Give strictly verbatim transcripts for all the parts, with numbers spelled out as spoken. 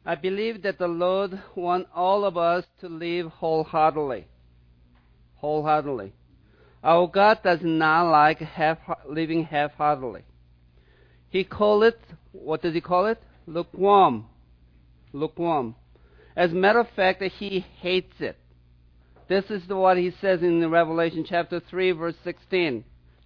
I believe that the Lord wants all of us to live wholeheartedly. Wholeheartedly. Our God does not like half, living half-heartedly. He call it, what does he call it? Lukewarm. Lukewarm. As a matter of fact, he hates it. This is what he says in Revelation chapter three, verse sixteen.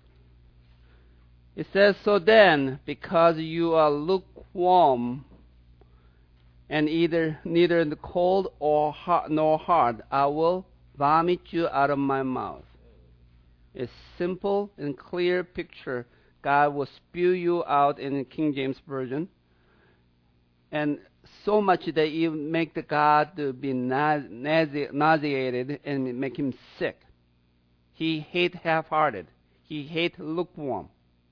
It says, "So then, because you are lukewarm, and either neither the cold or hot nor hard, I will vomit you out of my mouth." A simple and clear picture. God will spew you out in the King James Version. And so much that you make the God to be nauseated and make him sick. He hate half-hearted. He hate lukewarm.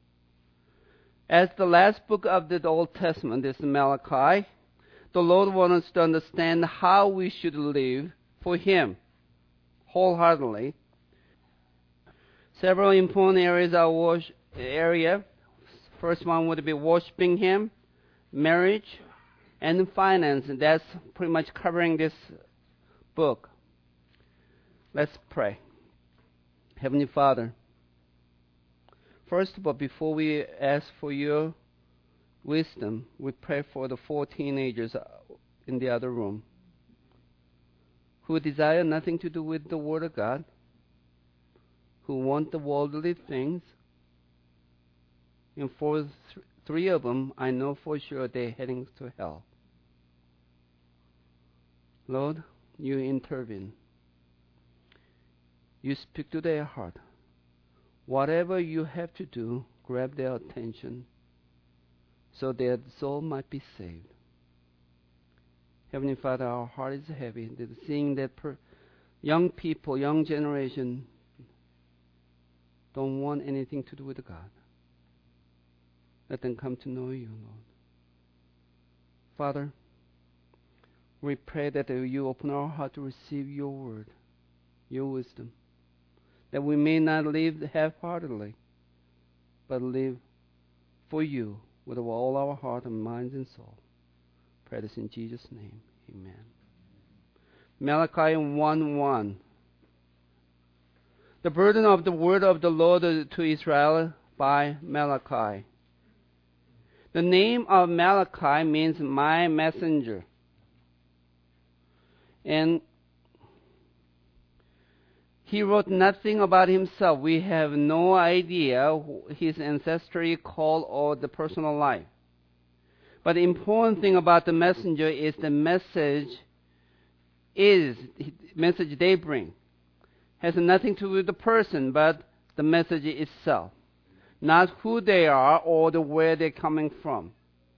As the last book of the Old Testament is Malachi, the Lord wants us to understand how we should live for him wholeheartedly. Several important areas are worship area. First one would be worshiping him, marriage, and finance. And that's pretty much covering this book. Let's pray. Heavenly Father, first of all, before we ask for your wisdom, we pray for the four teenagers in the other room who desire nothing to do with the Word of God, who want the worldly things. And for th- three of them, I know for sure they're heading to hell. Lord, you intervene. You speak to their heart. Whatever you have to do, grab their attention so their soul might be saved. Heavenly Father, our heart is heavy. Seeing that per- young people, young generation, don't want anything to do with God. Let them come to know you, Lord. Father, we pray that you open our heart to receive your word, your wisdom, that we may not live half-heartedly, but live for you with all our heart and minds and soul. Pray this in Jesus' name. Amen. Malachi one one. The burden of the word of the Lord to Israel by Malachi. The name of Malachi means my messenger. And he wrote nothing about himself. We have no idea his ancestry, call, or the personal life. But the important thing about the messenger is the message is, the message they bring. Has nothing to do with the person, but the message itself. Not who they are or the where they're coming from.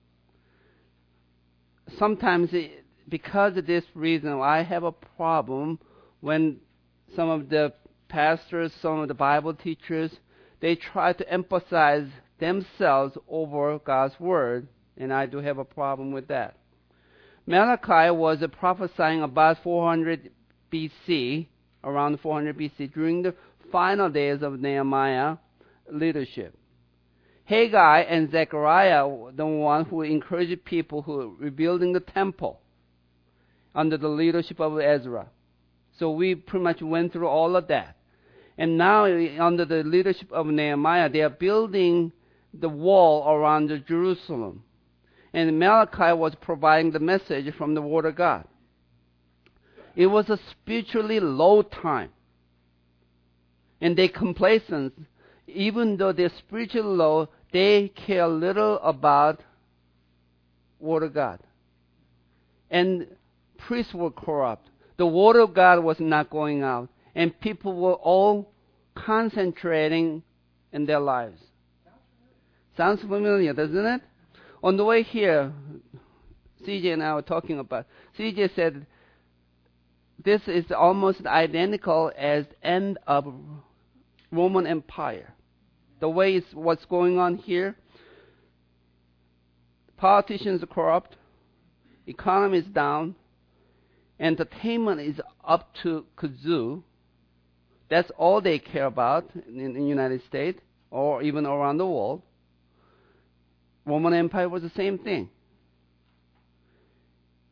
Sometimes, it, because of this reason, I have a problem when some of the pastors, some of the Bible teachers, they try to emphasize themselves over God's word, and I do have a problem with that. Malachi was prophesying about four hundred B C, around four hundred B C, during the final days of Nehemiah leadership. Haggai and Zechariah were the one who encouraged people who were rebuilding the temple under the leadership of Ezra. So we pretty much went through all of that. And now, under the leadership of Nehemiah, they are building the wall around Jerusalem. And Malachi was providing the message from the Word of God. It was a spiritually low time. And they complacent. Even though they're spiritually low, they care little about Word of God. And priests were corrupt. The Word of God was not going out. And people were all concentrating in their lives. Sounds familiar, doesn't it? On the way here, C J and I were talking about, C J said, this is almost identical as end of Roman Empire. The way it's what's going on here, politicians are corrupt, economy is down, entertainment is up to kazoo. That's all they care about in the United States or even around the world. Roman Empire was the same thing.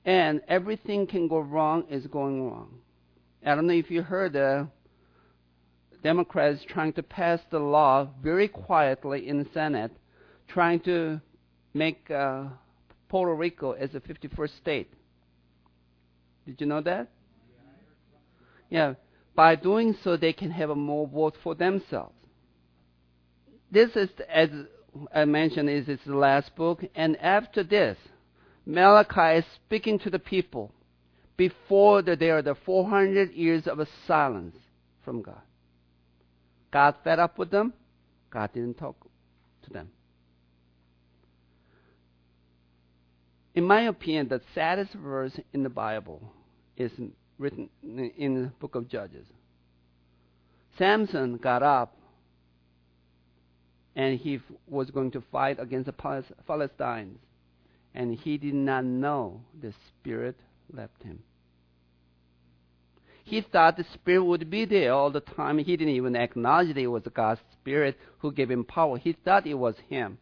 and everything can go wrong is going wrong. I don't know if you heard the Democrats trying to pass the law very quietly in the Senate, trying to make uh, Puerto Rico as a fifty-first state. Did you know that? Yeah. By doing so, they can have a more vote for themselves. This is, as I mentioned, is his last book. And after this, Malachi is speaking to the people before the, there are the four hundred years of silence from God. God fed up with them. God didn't talk to them. In my opinion, the saddest verse in the Bible is written in the book of Judges. Samson got up and he was going to fight against the Philistines, and he did not know the Spirit left him. He thought the Spirit would be there all the time. He didn't even acknowledge that it was God's Spirit who gave him power. He thought it was him.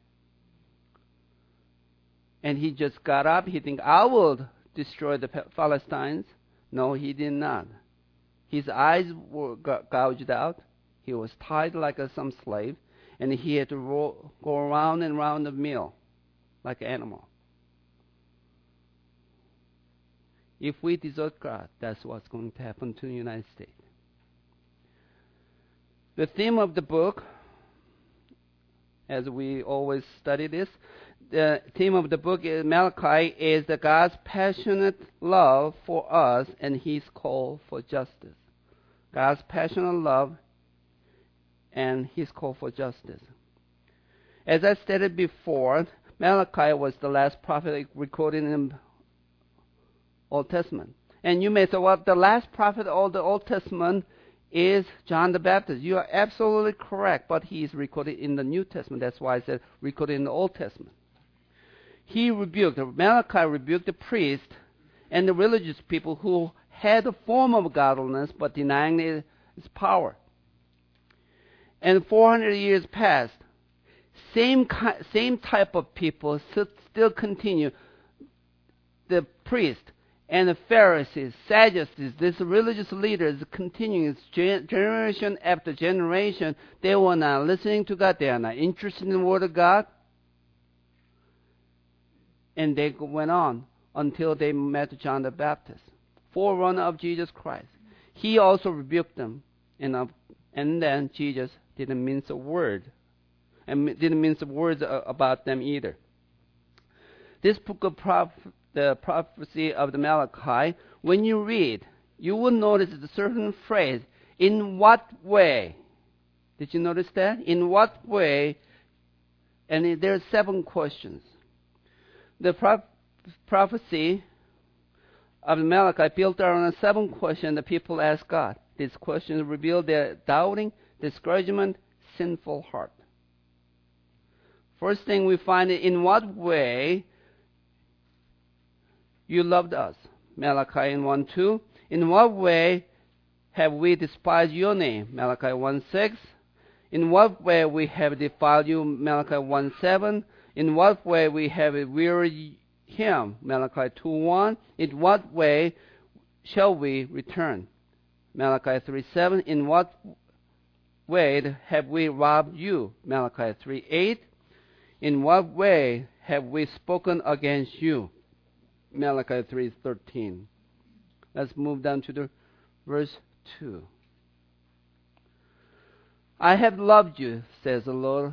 And he just got up. He think, I will destroy the Philistines. No, he did not. His eyes were gouged out. He was tied like a, some slave. And he had to roll, go around and around the mill like an animal. If we desert God, that's what's going to happen to the United States. The theme of the book, as we always study this, the theme of the book is Malachi is the God's passionate love for us and His call for justice. God's passionate love and His call for justice. As I stated before, Malachi was the last prophet recorded in the Old Testament. And you may say, well, the last prophet of the Old Testament is John the Baptist. You are absolutely correct, but he is recorded in the New Testament. That's why I said recorded in the Old Testament. He rebuked, Malachi rebuked the priest and the religious people who had a form of godliness but denying its power. And four hundred years passed. Same, same type of people still continue. The priest and the Pharisees, Sadducees, these religious leaders continuing generation after generation. They were not listening to God. They are not interested in the Word of God. And they went on until they met John the Baptist, forerunner of Jesus Christ. He also rebuked them. And, uh, and then Jesus didn't mince a word. And didn't mince words about them either. This book of prophecy, the prophecy of the Malachi, when you read, you will notice the certain phrase, in what way? Did you notice that? In what way? And there are seven questions. The pro- prophecy of Malachi built around a seven questions that people ask God. These questions reveal their doubting, discouragement, sinful heart. First thing we find, in what way you loved us? Malachi one two. In what way have we despised your name? Malachi one six. In what way we have defiled you? Malachi one seven. In what way we have wearied him? Malachi two one. In what way shall we return? Malachi three seven. In what way have we robbed you? Malachi three eight. In what way have we spoken against you? Malachi three thirteen. Let's move down to the verse two. I have loved you, says the Lord.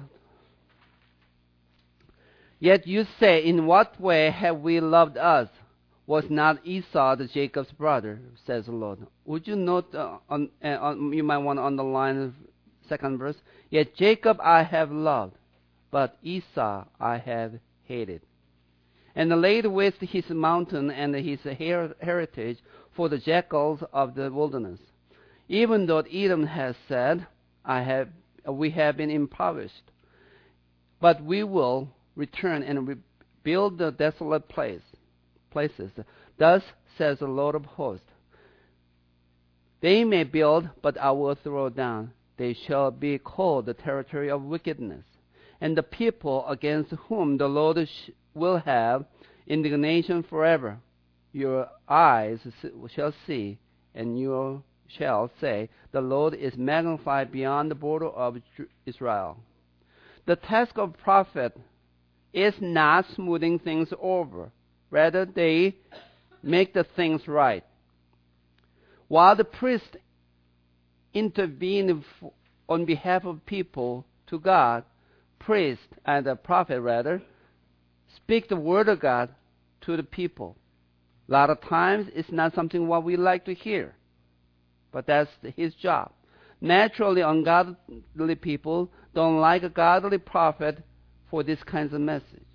Yet you say, in what way have we loved us? Was not Esau the Jacob's brother, says the Lord. Would you note, uh, on, uh, on, you might want to underline the second verse. Yet Jacob I have loved, but Esau I have hated. And laid waste his mountain and his her- heritage for the jackals of the wilderness. Even though Edom has said, I have, we have been impoverished, but we will return and rebuild the desolate place, places. Thus says the Lord of hosts, they may build, but I will throw down. They shall be called the territory of wickedness, and the people against whom the Lord sh- will have indignation forever. your eyes shall see, and you shall say, the Lord is magnified beyond the border of Israel. The task of prophet is not smoothing things over. Rather, they make the things right. While the priest intervene on behalf of people to God, priest and the prophet rather speak the word of God to the people. A lot of times it's not something what we like to hear, but that's his job. Naturally, ungodly people don't like a godly prophet for this kind of message.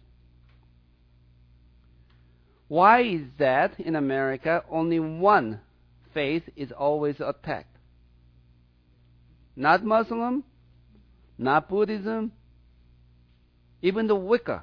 Why is that in America only one faith is always attacked? Not Muslim, not Buddhism, even the Wicca.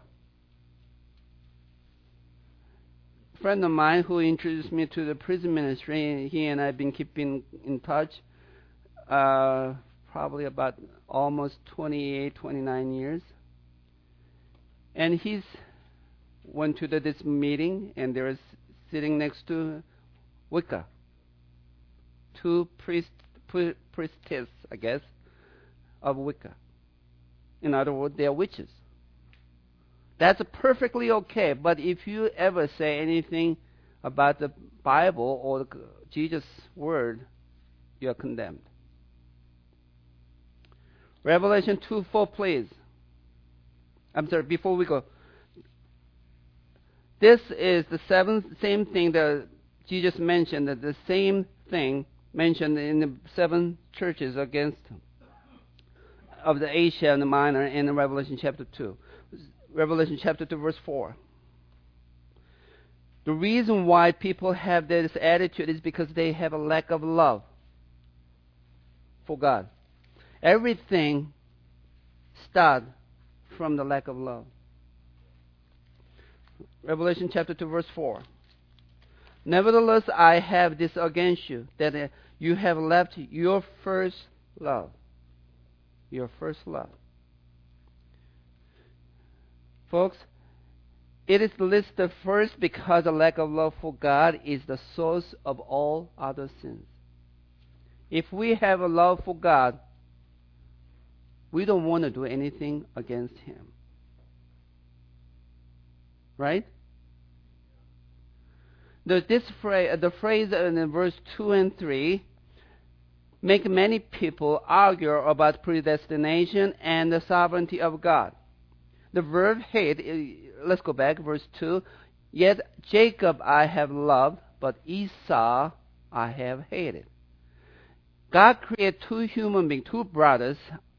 A friend of mine who introduced me to the prison ministry, he and I have been keeping in touch uh, probably about almost twenty-eight, twenty-nine years. And he's went to the, this meeting, and there was sitting next to Wicca, two priest, priestess, I guess, of Wicca. In other words, they are witches. That's perfectly okay, but if you ever say anything about the Bible or the Jesus' word, you are condemned. Revelation two four, please. I'm sorry, before we go. This is the seventh, same thing that Jesus mentioned, that the same thing mentioned in the seven churches against of the Asia and the Minor in Revelation chapter two. Revelation chapter two, verse four. The reason why people have this attitude is because they have a lack of love for God. Everything starts from the lack of love. Revelation chapter two, verse four. Nevertheless, I have this against you, that uh, you have left your first love. Your first love. Folks, it is listed first because the lack of love for God is the source of all other sins. If we have a love for God, we don't want to do anything against Him. Right? The, this phrase, the phrase in verse two and three make many people argue about predestination and the sovereignty of God. The verb hate, let's go back, verse two. Yet Jacob I have loved, but Esau I have hated. God created two human beings, two brothers.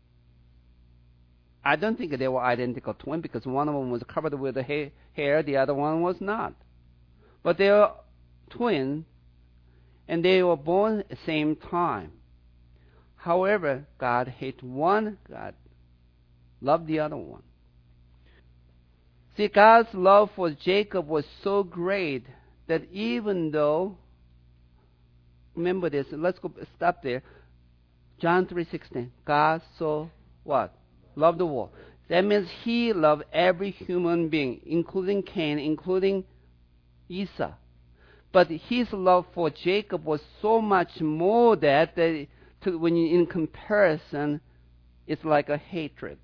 I don't think they were identical twins because one of them was covered with the ha- hair, the other one was not. But they are twins, and they were born at the same time. However, God hated one, God loved the other one. See, God's love for Jacob was so great that even though, remember this, let's go stop there. John three sixteen. God so what? Loved the world. That means He loved every human being, including Cain, including Esau. But His love for Jacob was so much more that, that to, when you, in comparison, it's like a hatred.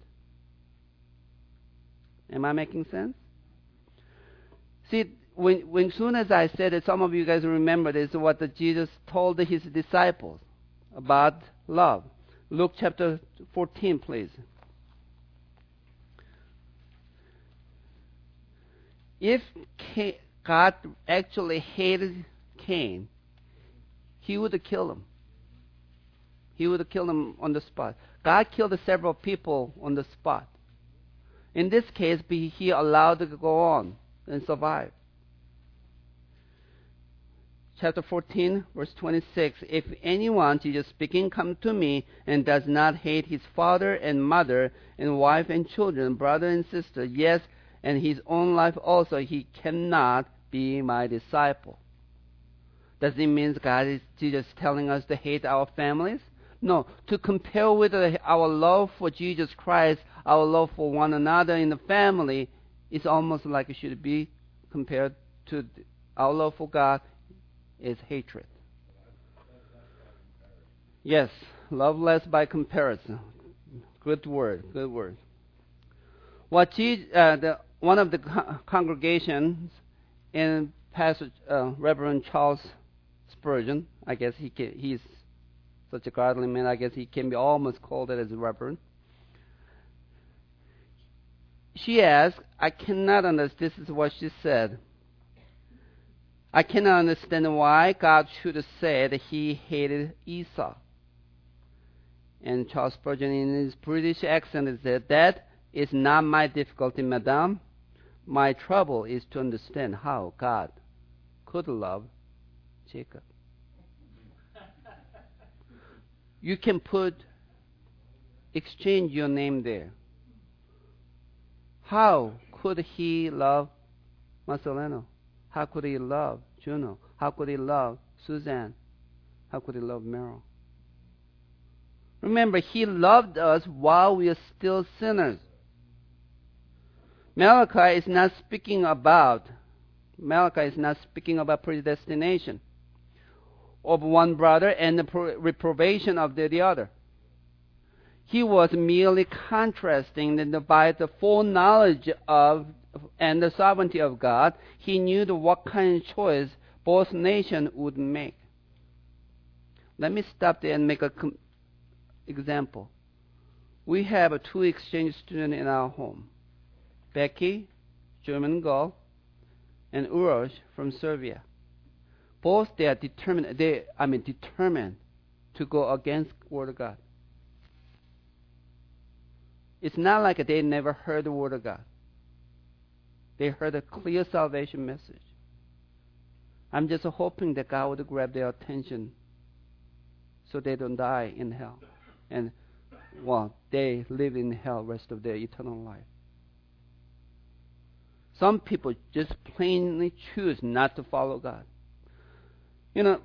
Am I making sense? See, when, when soon as I said it, some of you guys remember this, what the Jesus told His disciples about love. Luke chapter fourteen, please. If Cain, God actually hated Cain, He would have killed him. He would have killed him on the spot. God killed several people on the spot. In this case, be He allowed to go on and survive. Chapter fourteen, verse twenty-six. If anyone, Jesus speaking, come to me and does not hate his father and mother and wife and children, brother and sister, yes, and his own life also, he cannot be my disciple. Does it mean God is Jesus telling us to hate our families? No. To compare with our love for Jesus Christ, our love for one another in the family, is almost like it should be compared to Our love for God is hatred. Yes, love less by comparison. Good word, good word. What Jesus, uh, the, one of the co- congregations in Pastor uh, Reverend Charles Spurgeon, I guess he can, he's such a godly man, I guess he can be almost called it as a reverend. She asked, I cannot understand, this is what she said. I cannot understand why God should have said he hated Esau. And Charles Spurgeon, in his British accent, said, that is not my difficulty, madame. My trouble is to understand how God could love Jacob. You can put, exchange your name there. How could he love Marcelino? How could he love Juno? How could he love Suzanne? How could he love Meryl? Remember, he loved us while we are still sinners. Malachi is not speaking about Malachi is not speaking about predestination of one brother and the reprobation of the, the other. He was merely contrasting that by the foreknowledge of and the sovereignty of God, he knew what kind of choice both nations would make. Let me stop there and make an com- example. We have a two exchange students in our home. Becky, German girl, and Urosh from Serbia. Both they are determined. They, I mean, determined to go against the Word of God. It's not like they never heard the Word of God. They heard a clear salvation message. I'm just hoping that God would grab their attention so they don't die in hell. And, well, they live in hell rest of their eternal life. Some people just plainly choose not to follow God. You know,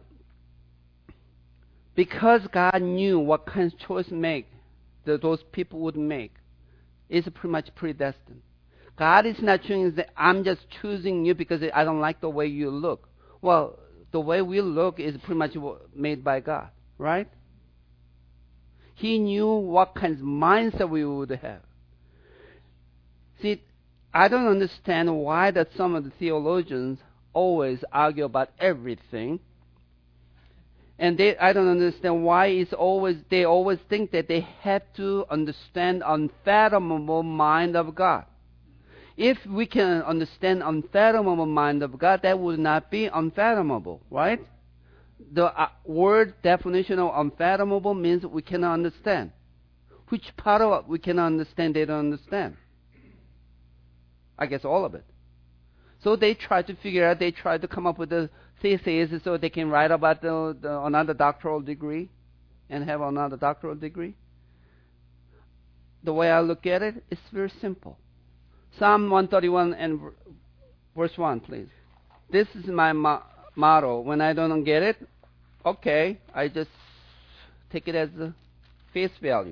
because God knew what kind of choice make that those people would make, it's pretty much predestined. God is not choosing that I'm just choosing you because I don't like the way you look. Well, the way we look is pretty much made by God, right? He knew what kind of mindset we would have. See, I don't understand why that some of the theologians always argue about everything. And they, I don't understand why it's always they always think that they have to understand unfathomable mind of God. If we can understand unfathomable mind of God, that would not be unfathomable, right? The uh, word definition of unfathomable means we cannot understand. Which part of it we cannot understand, they don't understand. I guess all of it. So they try to figure out, they try to come up with a thesis so they can write about the, the, another doctoral degree and have another doctoral degree. The way I look at it, it's very simple. Psalm one thirty-one and verse one, please. This is my mo- motto. When I don't get it, okay, I just take it as a face value.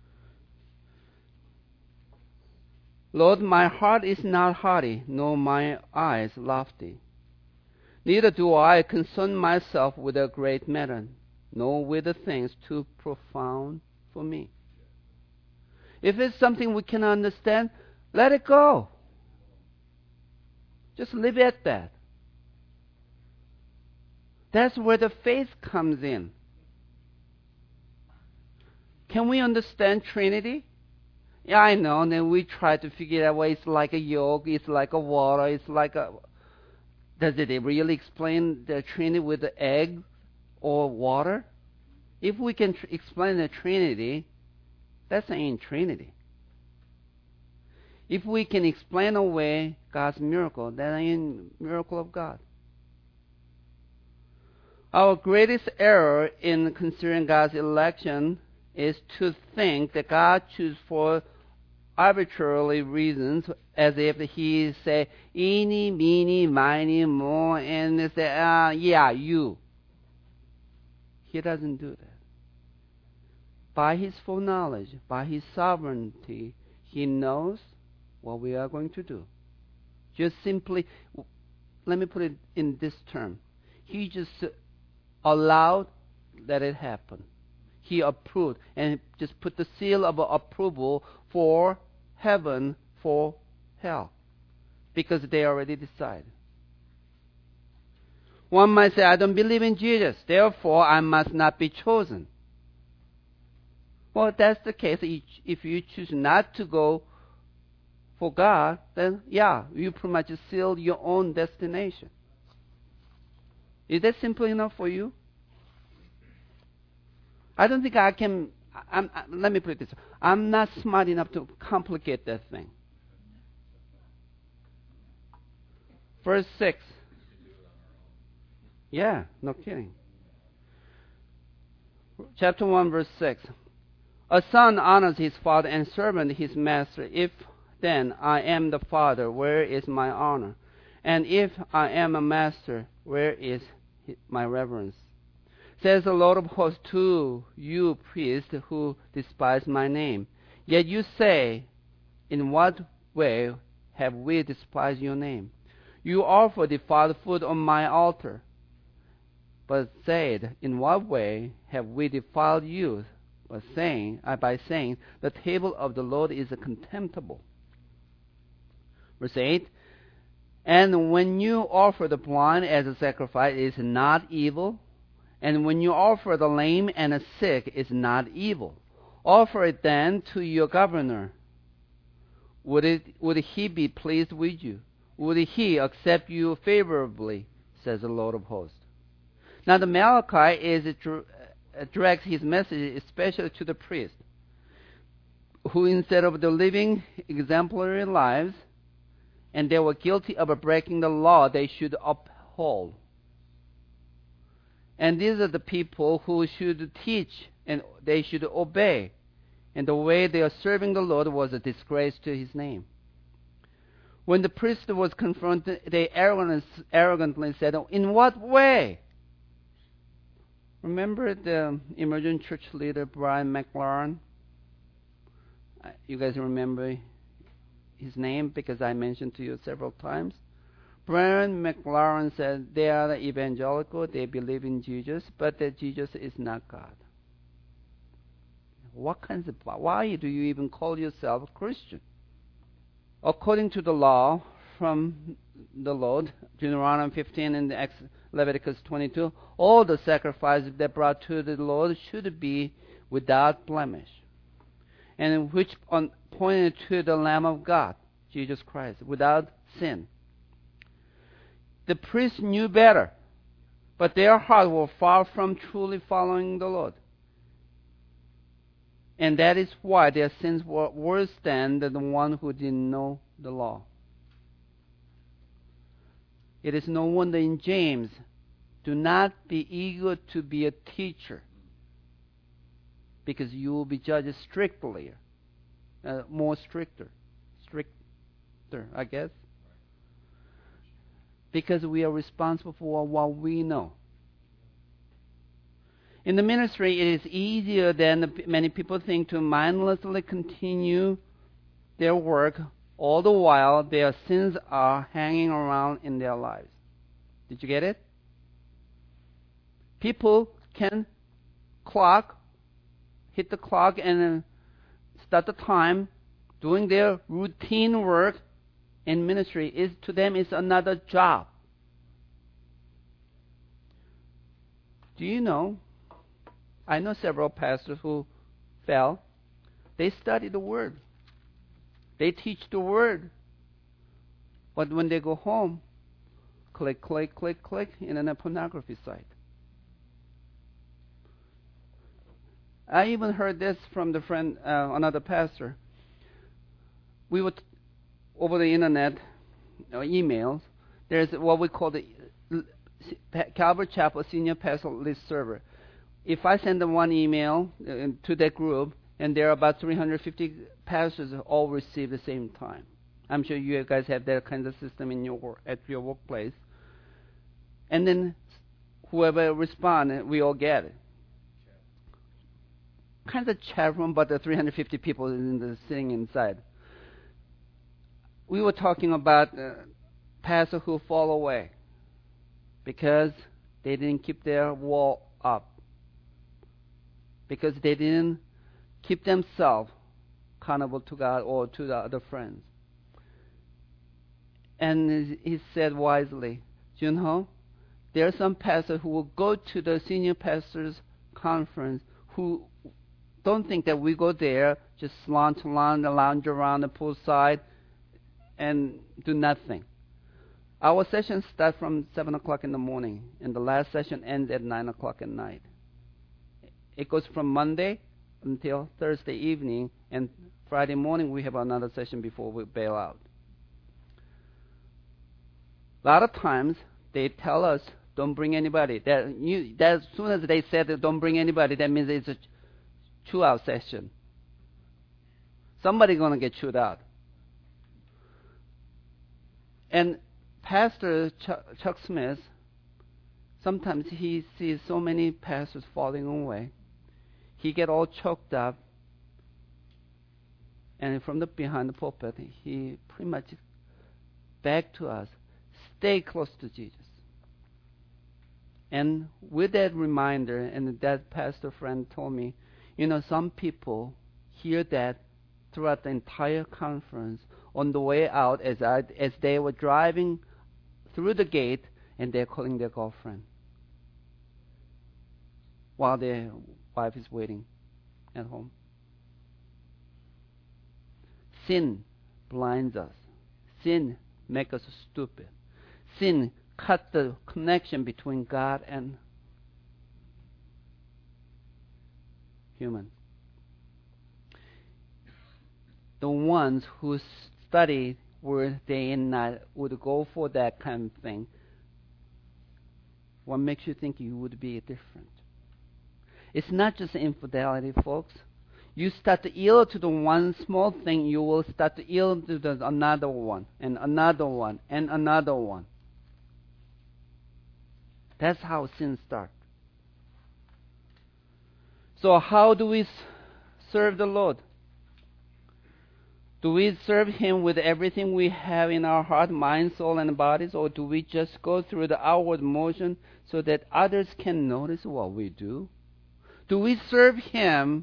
Lord, my heart is not haughty, nor my eyes lofty. Neither do I concern myself with a great matter, nor with the things too profound for me. If it's something we cannot understand, let it go. Just leave it at that. That's where the faith comes in. Can we understand Trinity? Yeah, I know. And then we try to figure out why it's like a yolk, it's like a water, it's like a... Does it really explain the Trinity with the egg or water? If we can tr- explain the Trinity, that's ain't Trinity. If we can explain away God's miracle, that ain't miracle of God. Our greatest error in considering God's election is to think that God chooses for arbitrarily reasons, as if he say, eeny, meeny, miny, mo, and they say, uh, yeah, you. He doesn't do that. By his full knowledge, by his sovereignty, he knows what we are going to do. Just simply, let me put it in this term. He just allowed that it happen. He approved and just put the seal of approval for heaven, for hell, because they already decided. One might say, I don't believe in Jesus, therefore I must not be chosen. Well, if that's the case. If you choose not to go for God, then yeah, you pretty much sealed your own destination. Is that simple enough for you? I don't think I can. I'm, I, let me put it this way. I'm not smart enough to complicate that thing. Verse six. Yeah, no kidding. Chapter one, verse six. A son honors his father and servant his master. If then I am the father, where is my honor? And if I am a master, where is my reverence? Says the Lord of hosts to you, priests, who despise my name. Yet you say, in what way have we despised your name? You offer defiled food on my altar. But said, in what way have we defiled you? But saying, uh, by saying, the table of the Lord is contemptible. Verse eight. And when you offer the blind as a sacrifice, it is not evil. And when you offer the lame and the sick, it is not evil. Offer it then to your governor. Would it, would he be pleased with you? Would he accept you favorably? Says the Lord of hosts. Now the Malachi is directs his message especially to the priests, who instead of the living exemplary lives, and they were guilty of breaking the law, they should uphold. And these are the people who should teach and they should obey. And the way they are serving the Lord was a disgrace to his name. When the priest was confronted, they arrogantly said, in what way? Remember the emergent church leader, Brian McLaren? You guys remember his name because I mentioned to you several times. Brian McLaren said they are evangelical, they believe in Jesus, but that Jesus is not God. What kinds of, why do you even call yourself a Christian? According to the law from the Lord, Deuteronomy fifteen and Leviticus twenty-two, all the sacrifices that brought to the Lord should be without blemish, and which on, pointed to the Lamb of God, Jesus Christ, without sin. The priests knew better, but their hearts were far from truly following the Lord. And that is why their sins were worse than the one who didn't know the law. It is no wonder in James, do not be eager to be a teacher, because you will be judged strictly, uh, more stricter, stricter, I guess. Because we are responsible for what we know. In the ministry, it is easier than many people think to mindlessly continue their work all the while their sins are hanging around in their lives. Did you get it? People can clock, hit the clock and start the time doing their routine work in ministry. Is to them is another job. Do you know? I know several pastors who fell. They study the Word. They teach the Word. But when they go home, click, click, click, click, in a pornography site. I even heard this from the friend, uh, another pastor. We would, over the internet, or emails, there's what we call the Calvary Chapel Senior Pastor List Server. If I send them one email uh, to that group, and there are about three hundred fifty pastors who all receive the same time. I'm sure you guys have that kind of system in your at your workplace. And then whoever responds, we all get it. Kind of chat room, but the three hundred fifty people in the sitting inside. We were talking about uh, pastors who fall away. because they didn't keep their wall up, because they didn't keep themselves accountable to God or to the other friends. And he said wisely, Junho, there are some pastors who will go to the senior pastors conference who don't think that we go there, just lounge around, lounge around the poolside and do nothing. Our sessions start from seven o'clock in the morning, and the last session ends at nine o'clock at night. It goes from Monday until Thursday evening, and Friday morning we have another session before we bail out. A lot of times they tell us, don't bring anybody. That, you, that as soon as they said that don't bring anybody, that means it's a chew-out session. Somebody's going to get chewed out. And Pastor Chuck, Chuck Smith, sometimes he sees so many pastors falling away. He get all choked up, and from the behind the pulpit, he pretty much begged to us, stay close to Jesus. And with that reminder, and that pastor friend told me, you know, some people hear that throughout the entire conference on the way out as I, as they were driving through the gate, and they're calling their girlfriend while their wife is waiting at home. Sin blinds us. Sin makes us stupid. Sin cuts the connection between God and human. The ones who study word day and night would go for that kind of thing. What makes you think you would be different? It's not just infidelity, folks. You start to yield to the one small thing, you will start to yield to the another one, and another one, and another one. That's how sin starts. So how do we serve the Lord? Do we serve Him with everything we have in our heart, mind, soul, and bodies, or do we just go through the outward motion so that others can notice what we do? Do we serve Him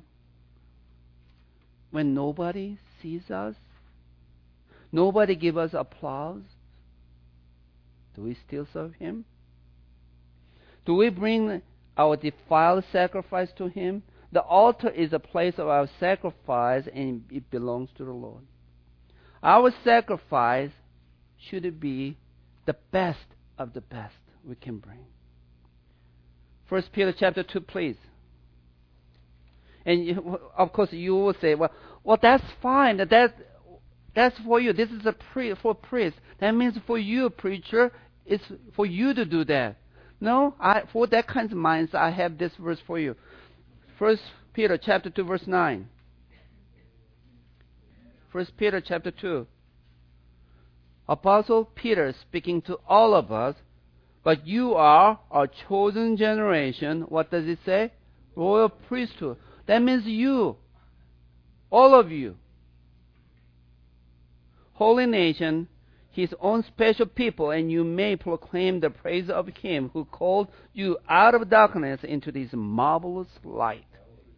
when nobody sees us? Nobody gives us applause? Do we still serve Him? Do we bring our defiled sacrifice to Him? The altar is a place of our sacrifice, and it belongs to the Lord. Our sacrifice should be the best of the best we can bring. First Peter chapter two, please. And you, of course, you will say, "Well, well, that's fine. That that's for you. This is a pre, for priest. That means for you, preacher, it's for you to do that." No, I, for that kind of minds, I have this verse for you. First Peter chapter two, verse nine. First Peter chapter two. Apostle Peter speaking to all of us, but you are a chosen generation. What does it say? Royal priesthood. That means you, all of you. Holy nation, His own special people, and you may proclaim the praise of Him who called you out of darkness into this marvelous light.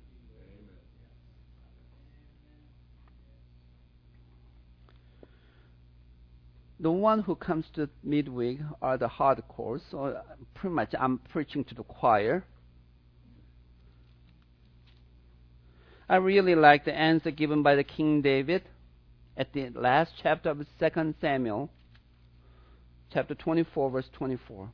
The one who comes to midweek are the hardcores, so pretty much I'm preaching to the choir. I really like the answer given by the King David at the last chapter of Second Samuel, chapter twenty-four, verse twenty-four.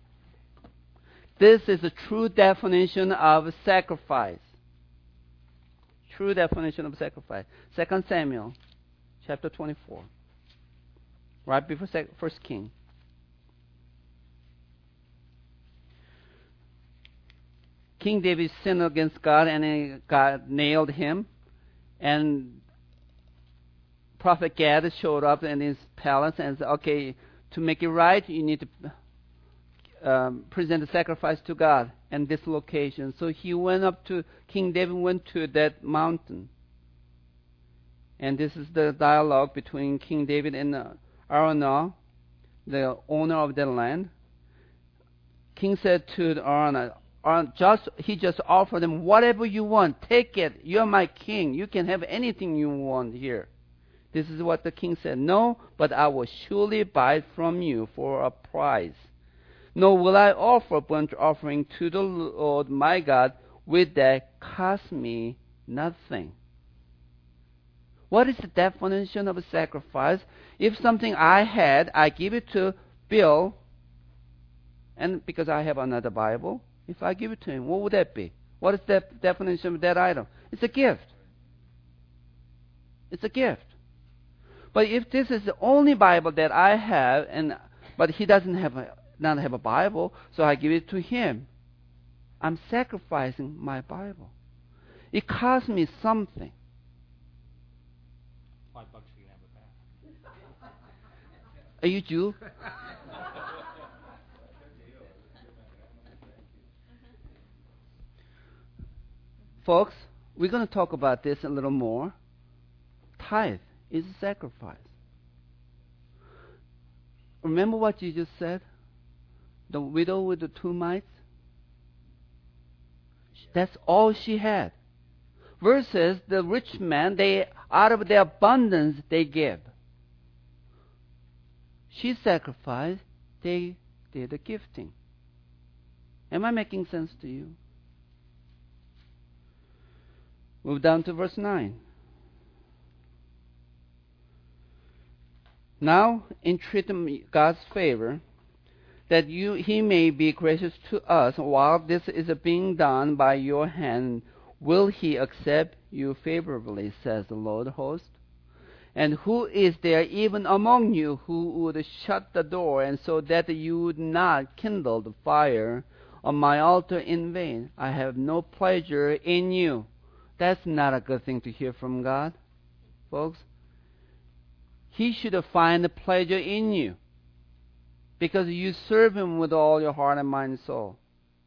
This is a true definition of sacrifice. True definition of sacrifice. Second Samuel, chapter twenty-four. Right before First King. King David sinned against God, and God nailed him. And Prophet Gad showed up in his palace and said, okay, to make it right, you need to um, present a sacrifice to God in this location. So he went up to, King David went to that mountain. And this is the dialogue between King David and uh, Araunah, the owner of the land. king said to Aaron, Aaron, just he just offered them whatever you want. Take it. You're my king. You can have anything you want here. This is what the king said. No, but I will surely buy it from you for a price. Nor will I offer burnt offering to the Lord my God with that cost me nothing. What is the definition of a sacrifice? If something I had, I give it to Bill, and because I have another Bible, if I give it to him, what would that be? What is the definition of that item? It's a gift. It's a gift. But if this is the only Bible that I have, and but he doesn't have a, not have a Bible, so I give it to him, I'm sacrificing my Bible. It costs me something. Five bucks you can have it back. Are you Jew? Folks, we're going to talk about this a little more. Tithe is a sacrifice. Remember what you just said? The widow with the two mites? That's all she had. Versus the rich man, they out of their abundance they give. She sacrificed, they did the gifting. Am I making sense to you? Move down to verse nine. Now entreat God's favor, that you, he may be gracious to us while this is being done by your hand. Will he accept you favorably, says the Lord of hosts? And who is there even among you who would shut the door, and so that you would not kindle the fire on my altar in vain? I have no pleasure in you. That's not a good thing to hear from God, folks. He should find pleasure in you because you serve him with all your heart and mind and soul.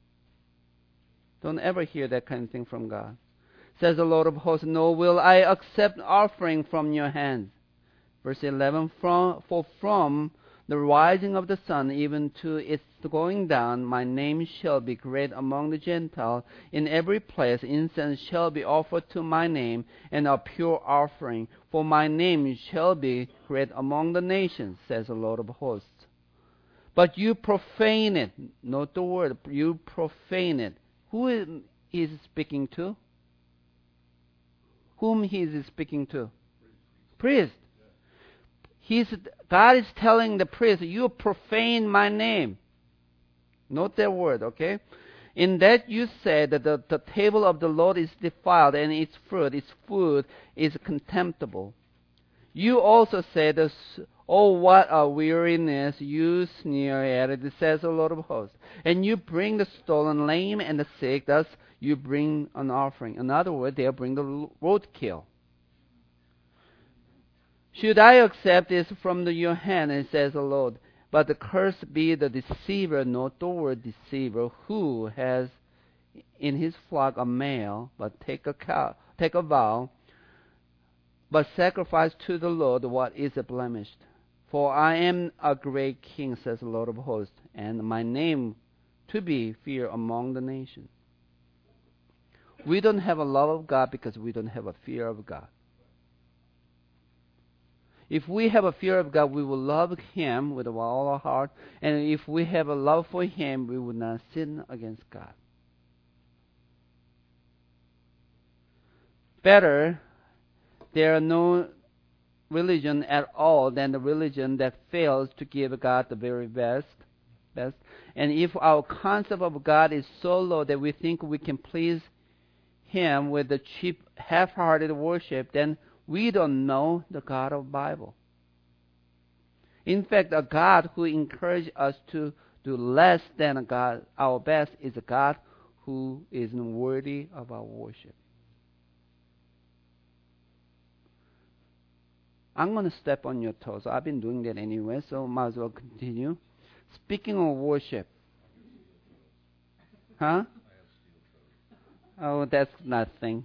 Don't ever hear that kind of thing from God. Says the Lord of hosts, nor will I accept offering from your hands. Verse eleven, from, for from the rising of the sun even to its going down, my name shall be great among the Gentiles. In every place incense shall be offered to my name, and a pure offering. For my name shall be great among the nations, says the Lord of hosts. But you profane it. Note the word, you profane it. Who is he speaking to? Whom he is speaking to? Priest. He's, God is telling the priest, you profane my name. Note that word, okay? In that you said that the, the table of the Lord is defiled, and its fruit, its food, is contemptible. You also said, oh, what a weariness, you sneer at it, says the Lord of hosts. And you bring the stolen, lame, and the sick, thus you bring an offering. In other words, they'll bring the roadkill. Should I accept this from the, your hand, and says the Lord, but the cursed be the deceiver, not the word deceiver, who has in his flock a male, but take a cow, take a vow, but sacrifice to the Lord what is blemished. For I am a great king, says the Lord of hosts, and my name to be feared among the nations. We don't have a love of God because we don't have a fear of God. If we have a fear of God, we will love him with all our heart. And if we have a love for him, we will not sin against God. Better, there are no religion at all than the religion that fails to give God the very best. best. And if our concept of God is so low that we think we can please him with the cheap, half-hearted worship, then we don't know the God of the Bible. In fact, a God who encourages us to do less than a God, our best, is a God who isn't worthy of our worship. I'm going to step on your toes. I've been doing that anyway, so might as well continue. Speaking of worship. Huh? Oh, that's nothing.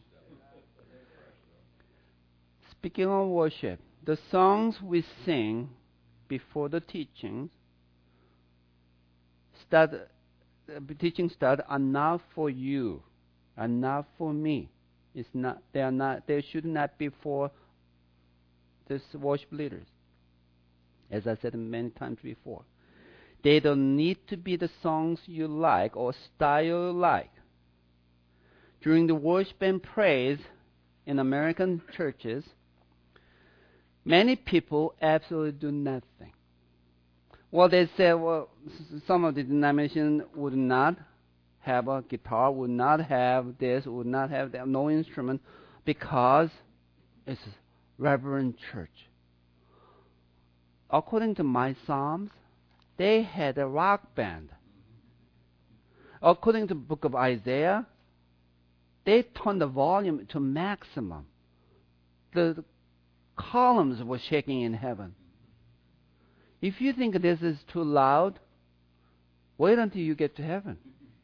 Speaking of worship, the songs we sing before the teachings start uh, teaching style are not for you, are not for me. It's not. They are not. They should not be for this worship leaders. As I said many times before, they don't need to be the songs you like or style you like. During the worship and praise in American churches, many people absolutely do nothing. Well, they say, well, some of the denominations would not have a guitar, would not have this, would not have that, no instrument, because it's reverent church. According to my Psalms, they had a rock band. According to the book of Isaiah, they turned the volume to maximum. The, the columns were shaking in heaven. If you think this is too loud, wait until you get to heaven.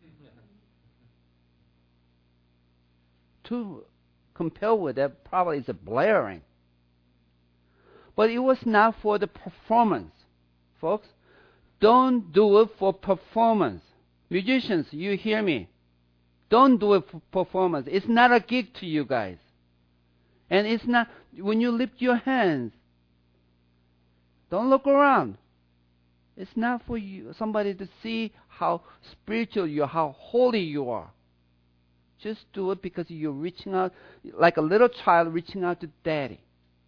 To compare with that, probably is a blaring. But it was not for the performance, folks. Don't do it for performance. Musicians, you hear me? Don't do it for performance. It's not a gig to you guys. And it's not, when you lift your hands, don't look around. It's not for you, somebody to see how spiritual you are, how holy you are. Just do it because you're reaching out, like a little child reaching out to daddy.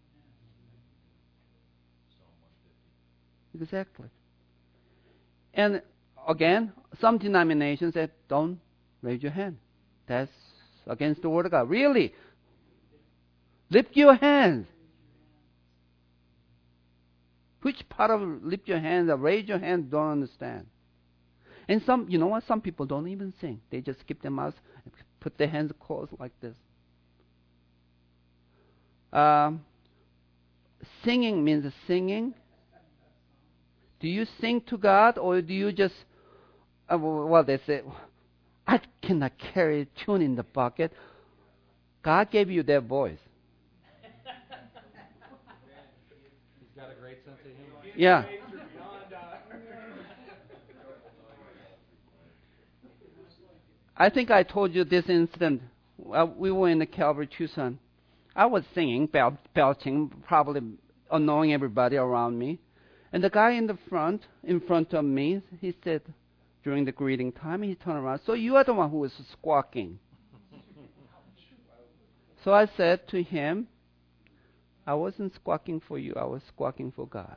Exactly. And again, some denominations say, don't raise your hand. That's against the word of God. Really? Lift your hands. Which part of lift your hands or raise your hands don't understand. And some, you know what? Some people don't even sing. They just keep their mouths, put their hands closed like this. Um, singing means singing. Do you sing to God, or do you just, uh, well, they say, I cannot carry a tune in the bucket. God gave you that voice. He's got a great sense of humor. Yeah. I think I told you this incident. Well, we were in the Calvary Tucson. I was singing, bel- belching, probably annoying everybody around me. And the guy in the front, in front of me, he said, during the greeting time, he turned around, so you are the one who was squawking. So I said to him, I wasn't squawking for you, I was squawking for God.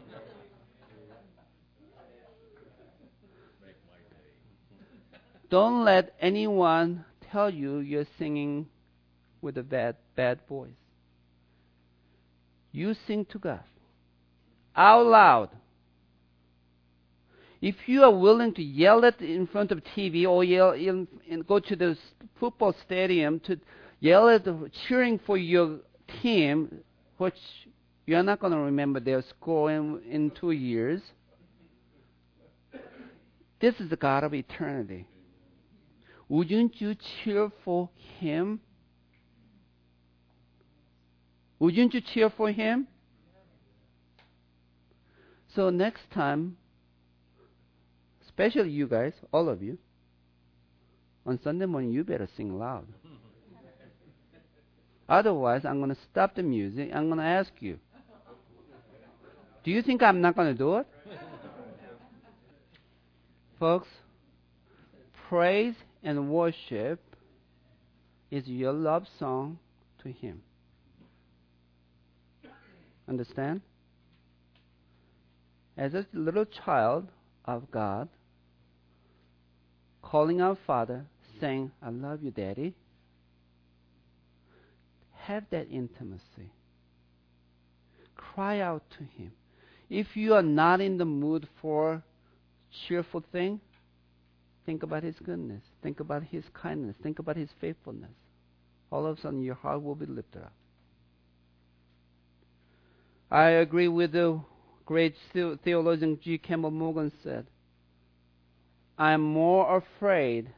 Don't let anyone tell you you're singing with a bad, bad voice. You sing to God out loud. If you are willing to yell it in front of T V or yell in, and go to the football stadium to yell at cheering for your team, which you're not going to remember their score in, in two years, this is the God of eternity. Wouldn't you cheer for Him? Wouldn't you cheer for Him? So next time, especially you guys, all of you, on Sunday morning, you better sing loud. Otherwise, I'm going to stop the music. I'm going to ask you, do you think I'm not going to do it? Folks, praise and worship is your love song to Him. Understand? As a little child of God, calling our Father, saying, I love you, Daddy. Have that intimacy. Cry out to Him. If you are not in the mood for cheerful thing, think about His goodness. Think about His kindness. Think about His faithfulness. All of a sudden, your heart will be lifted up. I agree with the great theologian G. Campbell Morgan said, I am more afraid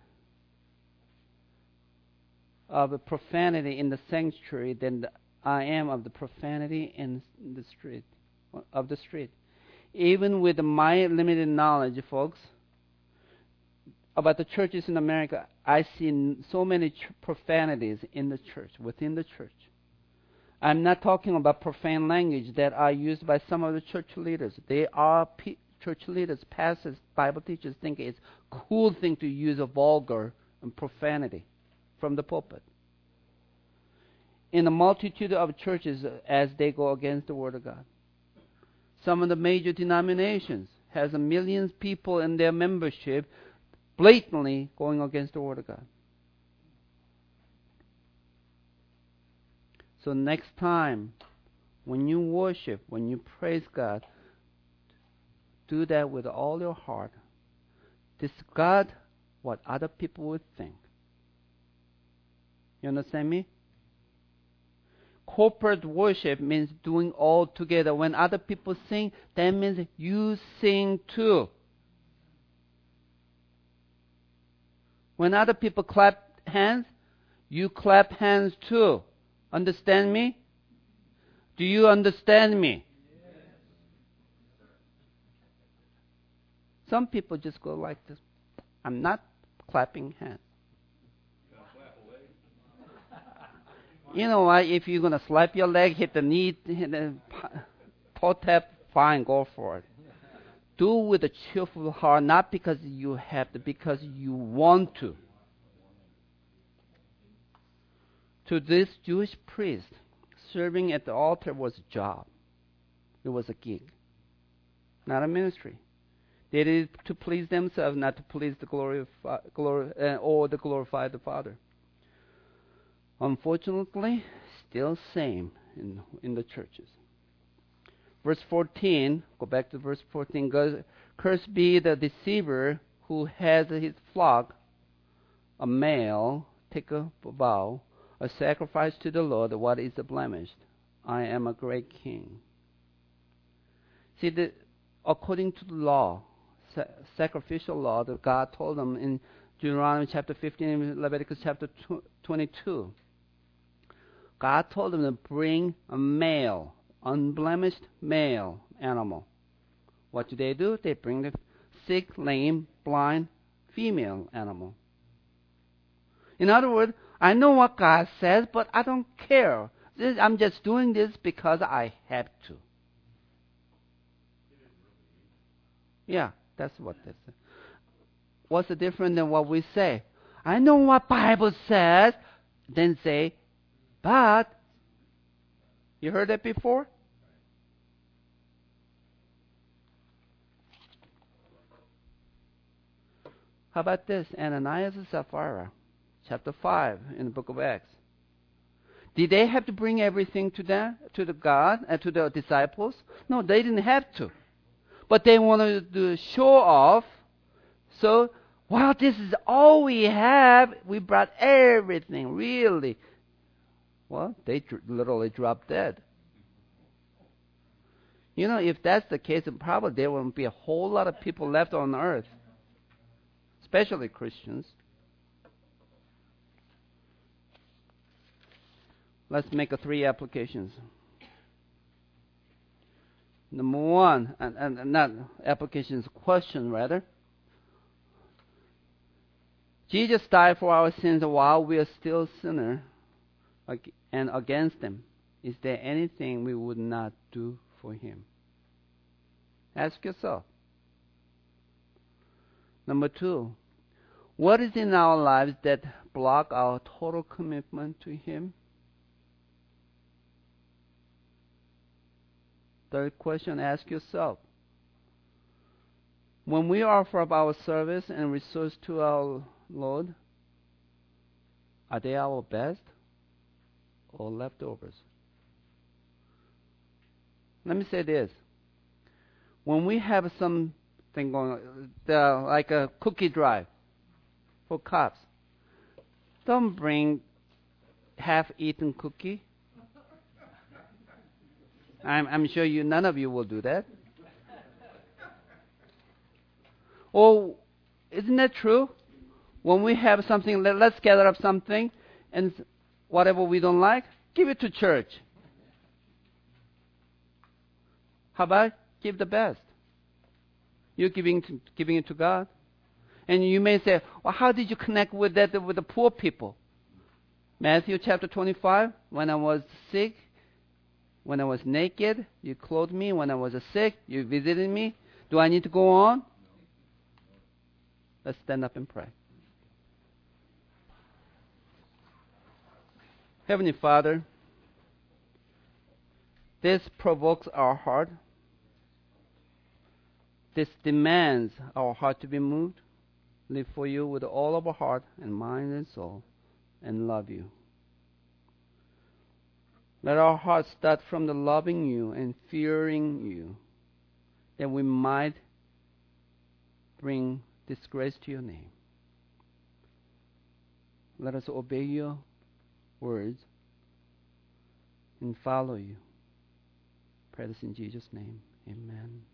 of the profanity in the sanctuary than I am of the profanity in the street, of the street. Even with my limited knowledge, folks, about the churches in America, I see so many ch- profanities in the church, within the church. I'm not talking about profane language that are used by some of the church leaders. They are pe- church leaders, pastors, Bible teachers think it's a cool thing to use a vulgar and profanity from the pulpit. In a multitude of churches as they go against the Word of God. Some of the major denominations has a millions of people in their membership blatantly going against the Word of God. So next time, when you worship, when you praise God, do that with all your heart. Discard what other people would think. You understand me? Corporate worship means doing all together. When other people sing, that means you sing too. When other people clap hands, you clap hands too. Understand me? Do you understand me? Yes. Some people just go like this. I'm not clapping hands. You know what? If you're going to slap your leg, hit the knee, hit the toe tap, fine, go for it. Do it with a cheerful heart, not because you have to, because you want to. To this Jewish priest, serving at the altar was a job. It was a gig, not a ministry. They did it to please themselves, not to please the glory, of, glory uh, or to glorify the Father. Unfortunately, still same in in the churches. Verse fourteen, go back to verse fourteen. Goes, cursed be the deceiver who has his flock, a male, take a vow, a sacrifice to the Lord. What is blemished? I am a great king. See, the, according to the law, sa- sacrificial law that God told them in Deuteronomy chapter fifteen, Leviticus chapter twenty-two. God told them to bring a male, unblemished male animal. What do they do? They bring the sick, lame, blind female animal. In other words, I know what God says, but I don't care. This, I'm just doing this because I have to. Yeah, that's what this is. What's the difference than what we say? I know what Bible says, then say, but, you heard that before? How about this? Ananias and Sapphira, chapter five in the book of Acts. Did they have to bring everything to them, to the God and to the disciples? No, they didn't have to. But they wanted to show off. So, wow, this is all we have. We brought everything, really. Well, they dr- literally dropped dead. You know, if that's the case, then probably there won't be a whole lot of people left on earth, especially Christians. Let's make a three applications. Number one, and, and not applications, question rather. Jesus died for our sins while we are still sinners and against them. Is there anything we would not do for him? Ask yourself. Number two, what is in our lives that block our total commitment to him? Third question, ask yourself. When we offer up our service and resource to our Lord, are they our best or leftovers? Let me say this. When we have something going, uh, like a cookie drive for cops, don't bring half-eaten cookie. I'm, I'm sure you, none of you will do that. Or isn't that true? When we have something, let, let's gather up something, and whatever we don't like, give it to church. How about give the best? You're giving to, giving it to God. And you may say, well, how did you connect with that with the poor people? Matthew chapter twenty-five, when I was sick, when I was naked, you clothed me. When I was sick, you visited me. Do I need to go on? Let's stand up and pray. Heavenly Father, this provokes our heart. This demands our heart to be moved. Live for you with all of our heart and mind and soul, and love you. Let our hearts start from the loving you and fearing you, that we might bring disgrace to your name. Let us obey your words and follow you. Pray this in Jesus' name. Amen.